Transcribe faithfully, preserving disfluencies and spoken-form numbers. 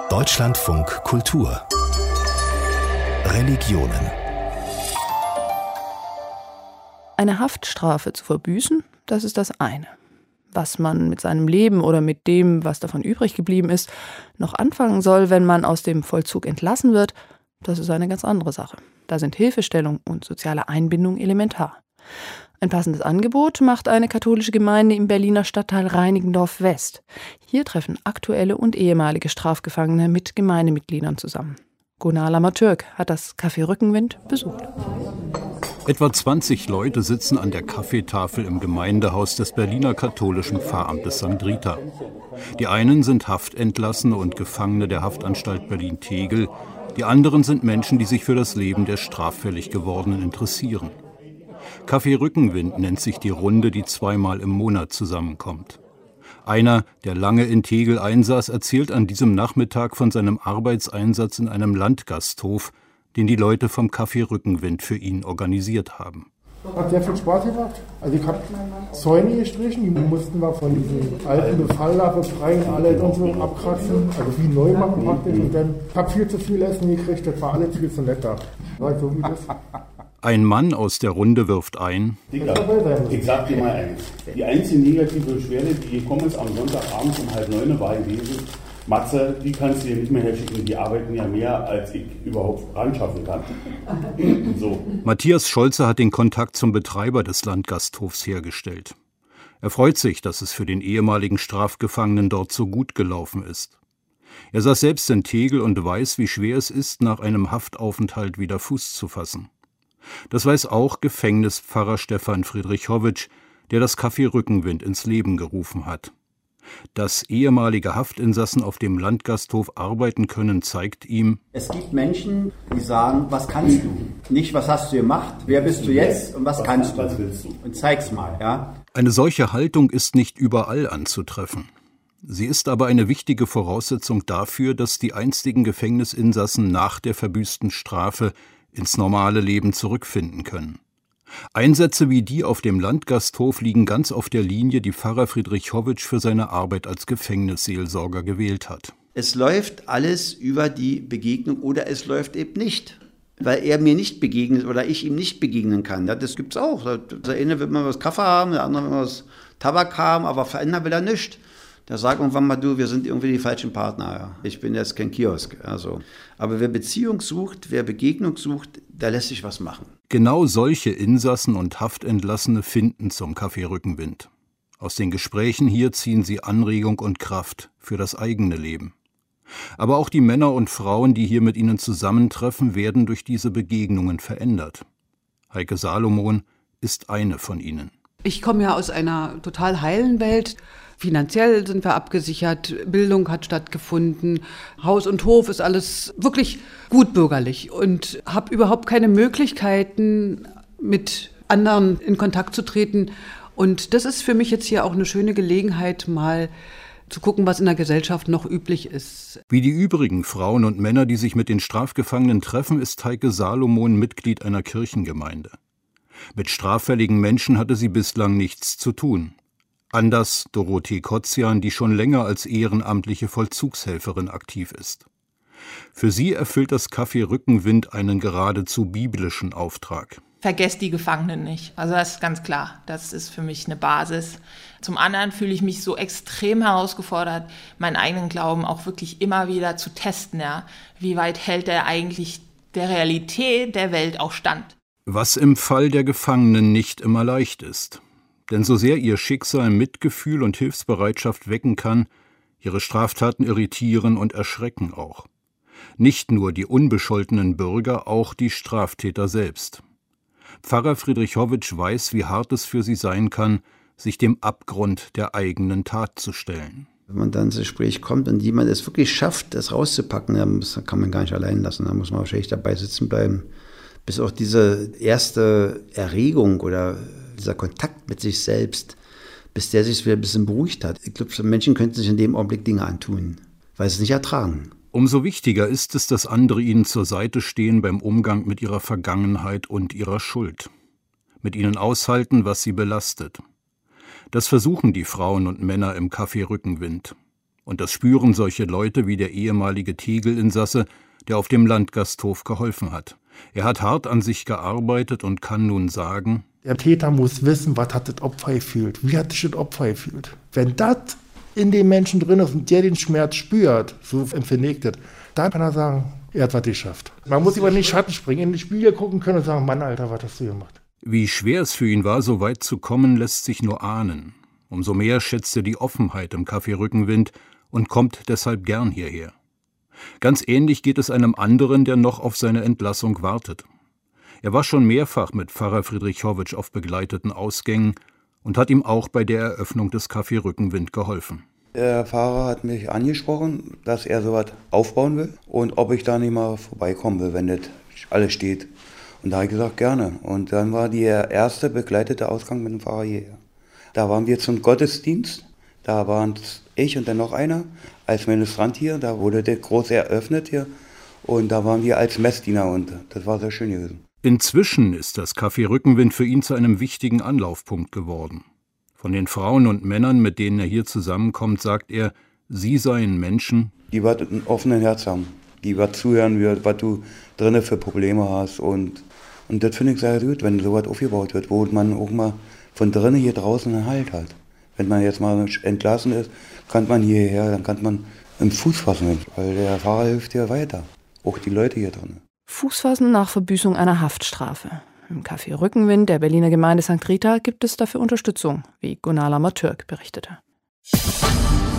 Deutschlandfunk Kultur Religionen. Eine Haftstrafe zu verbüßen, das ist das eine. Was man mit seinem Leben oder mit dem, was davon übrig geblieben ist, noch anfangen soll, wenn man aus dem Vollzug entlassen wird, das ist eine ganz andere Sache. Da sind Hilfestellung und soziale Einbindung elementar. Ein passendes Angebot macht eine katholische Gemeinde im Berliner Stadtteil Reinickendorf West. Hier treffen aktuelle und ehemalige Strafgefangene mit Gemeindemitgliedern zusammen. Gunnar Lamertürk hat das Café Rückenwind besucht. Etwa zwanzig Leute sitzen an der Kaffeetafel im Gemeindehaus des Berliner katholischen Pfarramtes Sankt Rita. Die einen sind Haftentlassene und Gefangene der Haftanstalt Berlin-Tegel. Die anderen sind Menschen, die sich für das Leben der straffällig Gewordenen interessieren. Café Rückenwind nennt sich die Runde, die zweimal im Monat zusammenkommt. Einer, der lange in Tegel einsaß, erzählt an diesem Nachmittag von seinem Arbeitseinsatz in einem Landgasthof, den die Leute vom Café Rückenwind für ihn organisiert haben. Hat sehr viel Spaß gemacht. Also ich habe Zäune gestrichen, die mussten wir von diesem alten Befall da befreien, alle und so abkratzen, also wie neu machen praktisch. Und dann habe viel zu viel Essen gekriegt, das war alles viel zu nett da. So wie das. Ein Mann aus der Runde wirft ein. Ich sag dir mal eins. Die einzige negative Beschwerde, die gekommen ist am Sonntagabend um halb neun, war gewesen, Matze, die kannst du dir nicht mehr herschicken, die arbeiten ja mehr, als ich überhaupt ranschaffen kann. So. Matthias Scholze hat den Kontakt zum Betreiber des Landgasthofs hergestellt. Er freut sich, dass es für den ehemaligen Strafgefangenen dort so gut gelaufen ist. Er saß selbst in Tegel und weiß, wie schwer es ist, nach einem Haftaufenthalt wieder Fuß zu fassen. Das weiß auch Gefängnispfarrer Stefan Friedrichowitsch, der das Café Rückenwind ins Leben gerufen hat. Dass ehemalige Haftinsassen auf dem Landgasthof arbeiten können, zeigt ihm: Es gibt Menschen, die sagen, was kannst du? Nicht, was hast du gemacht, wer bist du jetzt und was kannst du? Und zeig's mal, ja. Eine solche Haltung ist nicht überall anzutreffen. Sie ist aber eine wichtige Voraussetzung dafür, dass die einstigen Gefängnisinsassen nach der verbüßten Strafe ins normale Leben zurückfinden können. Einsätze wie die auf dem Landgasthof liegen ganz auf der Linie, die Pfarrer Friedrichowitsch für seine Arbeit als Gefängnisseelsorger gewählt hat. Es läuft alles über die Begegnung oder es läuft eben nicht, weil er mir nicht begegnet oder ich ihm nicht begegnen kann. Das gibt's auch. Der eine will mal was Kaffee haben, der andere will mal was Tabak haben, aber verändern will er nicht. Der sagt irgendwann mal, du, wir sind irgendwie die falschen Partner. Ja. Ich bin jetzt kein Kiosk. Also. Aber wer Beziehung sucht, wer Begegnung sucht, da lässt sich was machen. Genau solche Insassen und Haftentlassene finden zum Café Rückenwind. Aus den Gesprächen hier ziehen sie Anregung und Kraft für das eigene Leben. Aber auch die Männer und Frauen, die hier mit ihnen zusammentreffen, werden durch diese Begegnungen verändert. Heike Salomon ist eine von ihnen. Ich komme ja aus einer total heilen Welt. Finanziell sind wir abgesichert, Bildung hat stattgefunden, Haus und Hof ist alles wirklich gut bürgerlich und habe überhaupt keine Möglichkeiten, mit anderen in Kontakt zu treten. Und das ist für mich jetzt hier auch eine schöne Gelegenheit, mal zu gucken, was in der Gesellschaft noch üblich ist. Wie die übrigen Frauen und Männer, die sich mit den Strafgefangenen treffen, ist Heike Salomon Mitglied einer Kirchengemeinde. Mit straffälligen Menschen hatte sie bislang nichts zu tun. Anders Dorothee Kotzian, die schon länger als ehrenamtliche Vollzugshelferin aktiv ist. Für sie erfüllt das Café Rückenwind einen geradezu biblischen Auftrag. Vergesst die Gefangenen nicht. Also das ist ganz klar. Das ist für mich eine Basis. Zum anderen fühle ich mich so extrem herausgefordert, meinen eigenen Glauben auch wirklich immer wieder zu testen. Ja? Wie weit hält er eigentlich der Realität der Welt auch stand? Was im Fall der Gefangenen nicht immer leicht ist. Denn so sehr ihr Schicksal Mitgefühl und Hilfsbereitschaft wecken kann, ihre Straftaten irritieren und erschrecken auch. Nicht nur die unbescholtenen Bürger, auch die Straftäter selbst. Pfarrer Friedrichowitsch weiß, wie hart es für sie sein kann, sich dem Abgrund der eigenen Tat zu stellen. Wenn man dann ins Gespräch kommt und jemand es wirklich schafft, das rauszupacken, dann kann man gar nicht allein lassen, dann muss man wahrscheinlich dabei sitzen bleiben. Bis auch diese erste Erregung oder dieser Kontakt mit sich selbst, bis der sich wieder ein bisschen beruhigt hat. Ich glaube, Menschen könnten sich in dem Augenblick Dinge antun, weil sie es nicht ertragen. Umso wichtiger ist es, dass andere ihnen zur Seite stehen beim Umgang mit ihrer Vergangenheit und ihrer Schuld. Mit ihnen aushalten, was sie belastet. Das versuchen die Frauen und Männer im Café Rückenwind. Und das spüren solche Leute wie der ehemalige Tegel-Insasse, der auf dem Landgasthof geholfen hat. Er hat hart an sich gearbeitet und kann nun sagen: Der Täter muss wissen, was hat das Opfer gefühlt, wie hat sich das Opfer gefühlt. Wenn das in dem Menschen drin ist und der den Schmerz spürt, so empfinde ich das, dann kann er sagen, er hat was geschafft. Man muss über den Schatten springen, in den Spiegel gucken können und sagen: Mann, Alter, was hast du gemacht? Wie schwer es für ihn war, so weit zu kommen, lässt sich nur ahnen. Umso mehr schätzt er die Offenheit im Café Rückenwind und kommt deshalb gern hierher. Ganz ähnlich geht es einem anderen, der noch auf seine Entlassung wartet. Er war schon mehrfach mit Pfarrer Friedrich Horwitsch auf begleiteten Ausgängen und hat ihm auch bei der Eröffnung des Café Rückenwind geholfen. Der Pfarrer hat mich angesprochen, dass er sowas aufbauen will und ob ich da nicht mal vorbeikommen will, wenn das alles steht. Und da habe ich gesagt, gerne. Und dann war der erste begleitete Ausgang mit dem Pfarrer hierher. Da waren wir zum Gottesdienst, da waren ich und dann noch einer als Ministrant hier, da wurde das groß eröffnet hier und da waren wir als Messdiener und das war sehr schön gewesen. Inzwischen ist das Café Rückenwind für ihn zu einem wichtigen Anlaufpunkt geworden. Von den Frauen und Männern, mit denen er hier zusammenkommt, sagt er, sie seien Menschen, die was ein offenes Herz haben, die was zuhören, was du drinnen für Probleme hast und, und das finde ich sehr gut, wenn sowas aufgebaut wird, wo man auch mal von drinnen hier draußen einen Halt hat. Wenn man jetzt mal entlassen ist, kann man hierher, dann kann man im Fuß fassen, weil der Fahrer hilft ja weiter, auch die Leute hier drin. Fuß fassen nach Verbüßung einer Haftstrafe. Im Café Rückenwind der Berliner Gemeinde Sankt Rita gibt es dafür Unterstützung, wie Gunnar Lammertürk berichtete.